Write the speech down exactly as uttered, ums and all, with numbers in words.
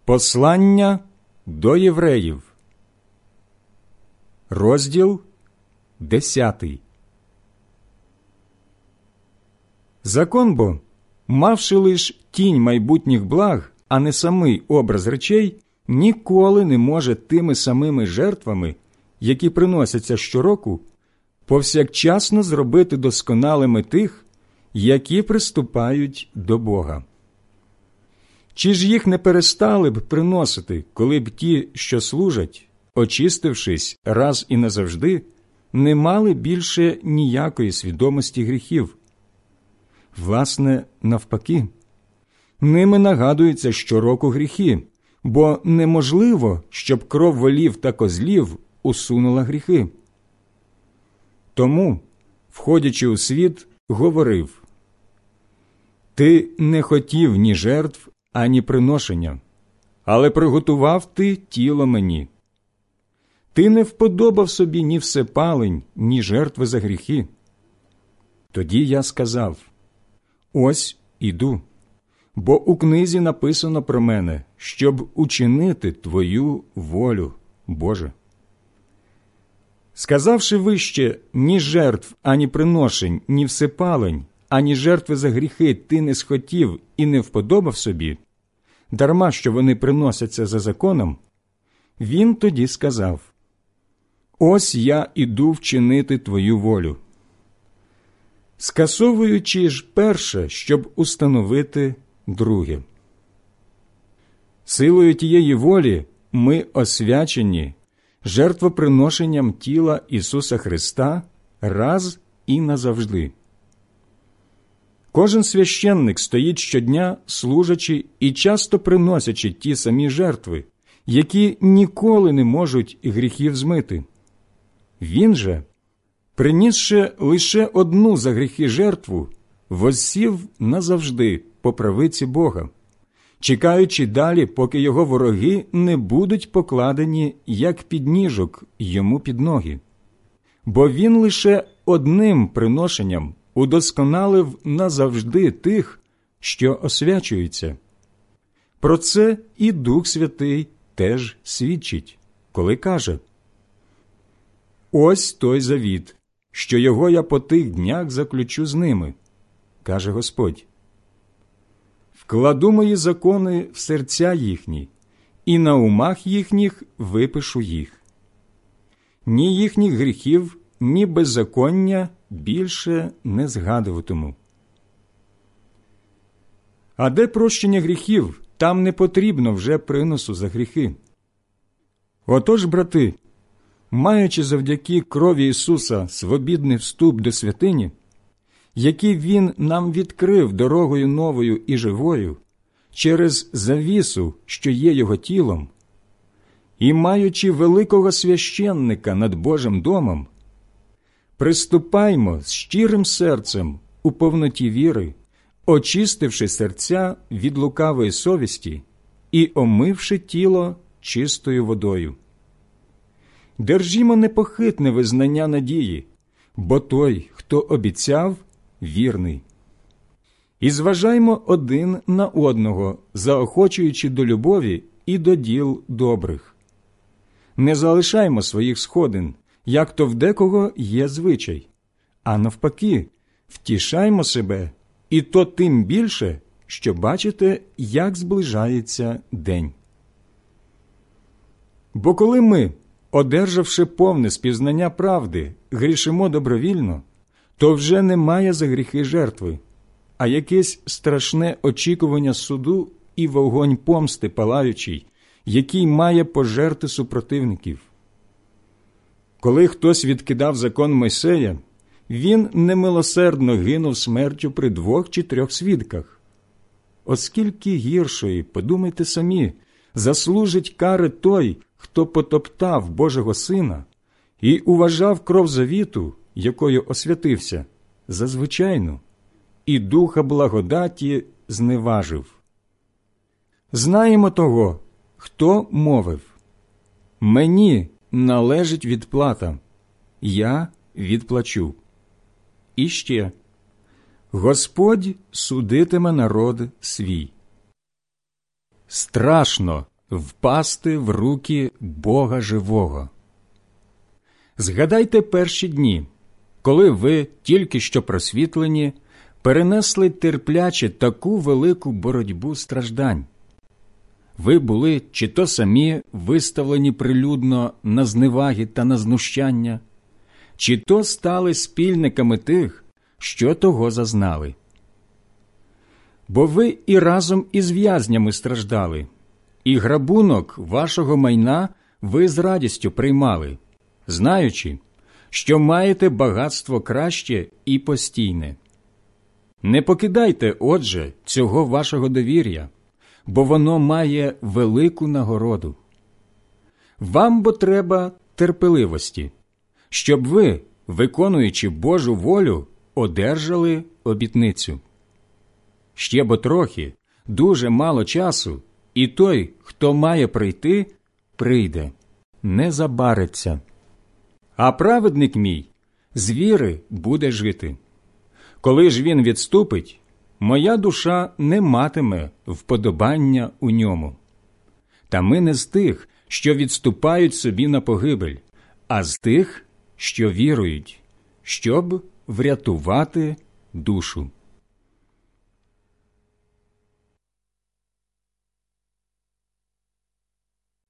Послання до євреїв, розділ десятий. Закон бо, мавши лиш тінь майбутніх благ, а не самий образ речей, ніколи не може тими самими жертвами, які приносяться щороку, повсякчасно зробити досконалими тих, які приступають до Бога. Чи ж їх не перестали б приносити, коли б ті, що служать, очистившись раз і назавжди, не мали більше ніякої свідомості гріхів? Власне, навпаки, ними нагадуються щороку гріхи, бо неможливо, щоб кров волів та козлів усунула гріхи. Тому, входячи у світ, говорив: «Ти не хотів ні жертв, ані приношення, але приготував ти тіло мені. Ти не вподобав собі ні всепалень, ні жертви за гріхи». Тоді я сказав: «Ось іду, бо у книзі написано про мене, щоб учинити Твою волю, Боже». Сказавши вище: «Ні жертв, ані приношень, ні всепалень, ані жертви за гріхи ти не схотів і не вподобав собі, дарма що вони приносяться за законом», він тоді сказав: «Ось я іду вчинити Твою волю, скасовуючи ж перше, щоб установити друге». Силою тієї волі ми освячені жертвоприношенням тіла Ісуса Христа раз і назавжди. Кожен священник стоїть щодня, служачи і часто приносячи ті самі жертви, які ніколи не можуть гріхів змити. Він же, принісши лише одну за гріхи жертву, воссів назавжди по правиці Бога, чекаючи далі, поки його вороги не будуть покладені, як підніжок, йому під ноги. Бо він лише одним приношенням удосконалив назавжди тих, що освячуються. Про це і Дух Святий теж свідчить, коли каже: «Ось той завіт, що його я по тих днях заключу з ними, каже Господь. Вкладу мої закони в серця їхні, і на умах їхніх випишу їх. Ні їхніх гріхів, ні беззаконня більше не згадуватиму». А де прощення гріхів, там не потрібно вже приносу за гріхи. Отож, брати, маючи завдяки крові Ісуса свобідний вступ до святині, який Він нам відкрив дорогою новою і живою, через завісу, що є Його тілом, і маючи великого священника над Божим домом, приступаймо з щирим серцем у повноті віри, очистивши серця від лукавої совісті і омивши тіло чистою водою. Держімо непохитне визнання надії, бо той, хто обіцяв, вірний. І зважаймо один на одного, заохочуючи до любові і до діл добрих. Не залишаймо своїх сходин, як то в декого є звичай, а навпаки, втішаймо себе, і то тим більше, що бачите, як зближається день. Бо коли ми, одержавши повне спізнання правди, грішимо добровільно, то вже немає за гріхи жертви, а якесь страшне очікування суду і вогонь помсти палаючий, який має пожерти супротивників. Коли хтось відкидав закон Мойсея, він немилосердно гинув смертю при двох чи трьох свідках. Оскільки гіршої, подумайте самі, заслужить кари той, хто потоптав Божого Сина і уважав кров завіту, якою освятився, за звичайну, і духа благодаті зневажив. Знаємо того, хто мовив: «Мені належить відплата, я відплачу». І ще: «Господь судитиме народ свій». Страшно впасти в руки Бога живого. Згадайте перші дні, коли ви, тільки що просвітлені, перенесли терпляче таку велику боротьбу страждань. Ви були чи то самі виставлені прилюдно на зневаги та на знущання, чи то стали спільниками тих, що того зазнали. Бо ви і разом із в'язнями страждали, і грабунок вашого майна ви з радістю приймали, знаючи, що маєте багатство краще і постійне. Не покидайте, отже, цього вашого довір'я, бо воно має велику нагороду. Вам бо треба терпеливості, щоб ви, виконуючи Божу волю, одержали обітницю. Ще бо трохи, дуже мало часу, і той, хто має прийти, прийде, не забариться. А праведник мій з віри буде жити. Коли ж він відступить, моя душа не матиме вподобання у ньому. Та ми не з тих, що відступають собі на погибель, а з тих, що вірують, щоб врятувати душу.